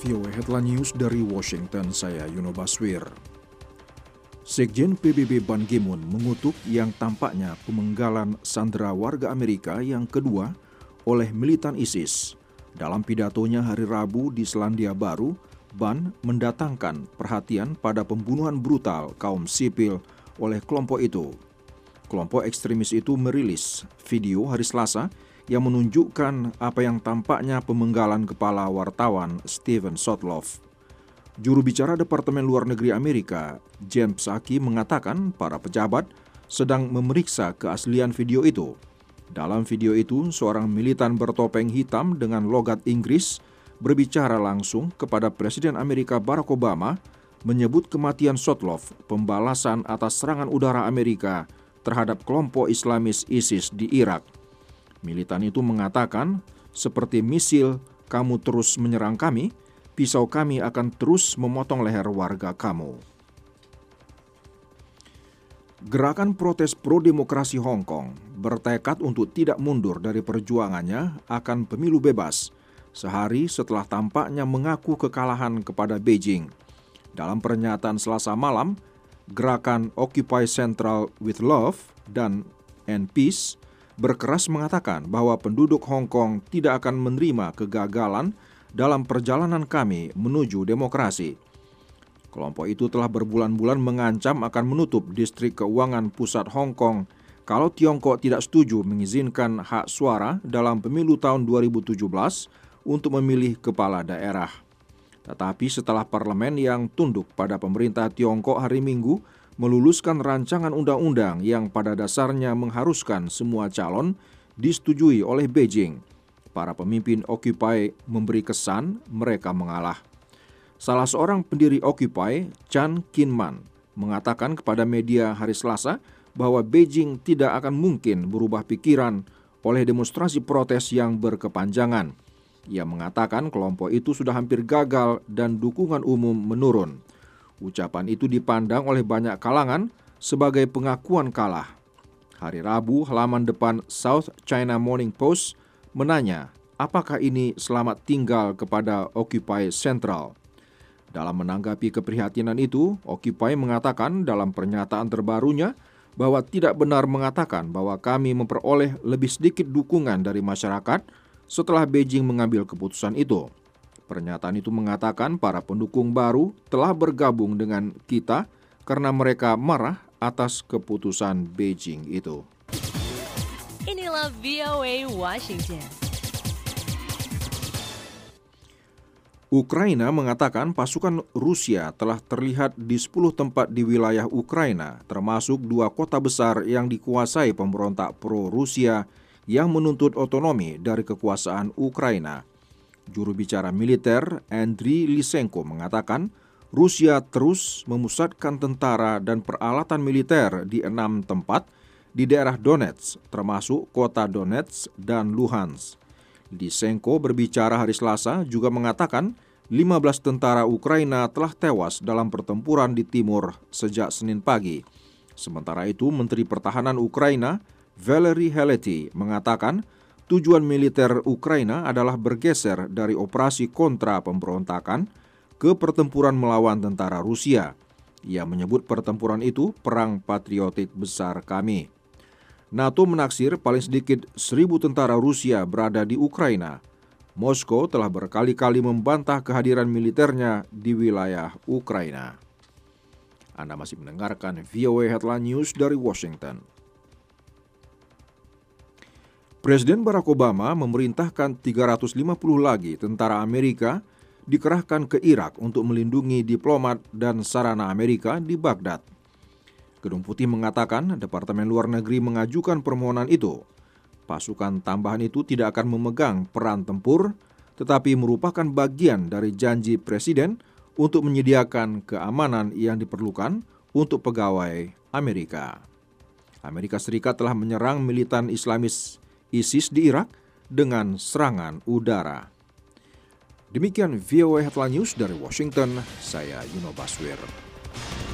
VOA Headline News dari Washington, saya Yuno Baswir. Sekjen PBB Ban Ki-moon mengutuk yang tampaknya pemenggalan sandera warga Amerika yang kedua oleh militan ISIS. Dalam pidatonya hari Rabu di Selandia Baru, Ban mendatangkan perhatian pada pembunuhan brutal kaum sipil oleh kelompok itu. Kelompok ekstremis itu merilis video hari Selasa yang menunjukkan apa yang tampaknya pemenggalan kepala wartawan Steven Sotloff. Juru bicara Departemen Luar Negeri Amerika, Jen Psaki, mengatakan para pejabat sedang memeriksa keaslian video itu. Dalam video itu, seorang militan bertopeng hitam dengan logat Inggris berbicara langsung kepada Presiden Amerika Barack Obama, menyebut kematian Sotloff pembalasan atas serangan udara Amerika terhadap kelompok Islamis ISIS di Irak. Militan itu mengatakan, seperti misil kamu terus menyerang kami, pisau kami akan terus memotong leher warga kamu. Gerakan protes pro-demokrasi Hong Kong bertekad untuk tidak mundur dari perjuangannya akan pemilu bebas, sehari setelah tampaknya mengaku kekalahan kepada Beijing. Dalam pernyataan Selasa malam, gerakan Occupy Central with Love and Peace berkeras mengatakan bahwa penduduk Hong Kong tidak akan menerima kegagalan dalam perjalanan kami menuju demokrasi. Kelompok itu telah berbulan-bulan mengancam akan menutup distrik keuangan pusat Hong Kong kalau Tiongkok tidak setuju mengizinkan hak suara dalam pemilu tahun 2017 untuk memilih kepala daerah. Tetapi setelah parlemen yang tunduk pada pemerintah Tiongkok hari Minggu meluluskan rancangan undang-undang yang pada dasarnya mengharuskan semua calon disetujui oleh Beijing, para pemimpin Occupy memberi kesan mereka mengalah. Salah seorang pendiri Occupy, Chan Kin-man, mengatakan kepada media hari Selasa bahwa Beijing tidak akan mungkin berubah pikiran oleh demonstrasi protes yang berkepanjangan. Ia mengatakan kelompok itu sudah hampir gagal dan dukungan umum menurun. Ucapan itu dipandang oleh banyak kalangan sebagai pengakuan kalah. Hari Rabu, halaman depan South China Morning Post menanya, apakah ini selamat tinggal kepada Occupy Central? Dalam menanggapi keprihatinan itu, Occupy mengatakan dalam pernyataan terbarunya bahwa tidak benar mengatakan bahwa kami memperoleh lebih sedikit dukungan dari masyarakat setelah Beijing mengambil keputusan itu. Pernyataan itu mengatakan para pendukung baru telah bergabung dengan kita karena mereka marah atas keputusan Beijing itu. Inilah VOA Washington. Ukraina mengatakan pasukan Rusia telah terlihat di 10 tempat di wilayah Ukraina, termasuk 2 kota besar yang dikuasai pemberontak pro-Rusia yang menuntut otonomi dari kekuasaan Ukraina. Juru bicara militer Andriy Lysenko mengatakan Rusia terus memusatkan tentara dan peralatan militer di 6 tempat di daerah Donetsk, termasuk kota Donetsk dan Luhansk. Lysenko berbicara hari Selasa juga mengatakan 15 tentara Ukraina telah tewas dalam pertempuran di timur sejak Senin pagi. Sementara itu, Menteri Pertahanan Ukraina Valery Helety mengatakan tujuan militer Ukraina adalah bergeser dari operasi kontra pemberontakan ke pertempuran melawan tentara Rusia. Ia menyebut pertempuran itu perang patriotik besar kami. NATO menaksir paling sedikit 1.000 tentara Rusia berada di Ukraina. Moskow telah berkali-kali membantah kehadiran militernya di wilayah Ukraina. Anda masih mendengarkan VOA Headline News dari Washington. Presiden Barack Obama memerintahkan 350 lagi tentara Amerika dikerahkan ke Irak untuk melindungi diplomat dan sarana Amerika di Baghdad. Gedung Putih mengatakan Departemen Luar Negeri mengajukan permohonan itu. Pasukan tambahan itu tidak akan memegang peran tempur, tetapi merupakan bagian dari janji Presiden untuk menyediakan keamanan yang diperlukan untuk pegawai Amerika. Amerika Serikat telah menyerang militan Islamis ISIS di Irak dengan serangan udara. Demikian VOA Headline News dari Washington, saya Yuno Baswir.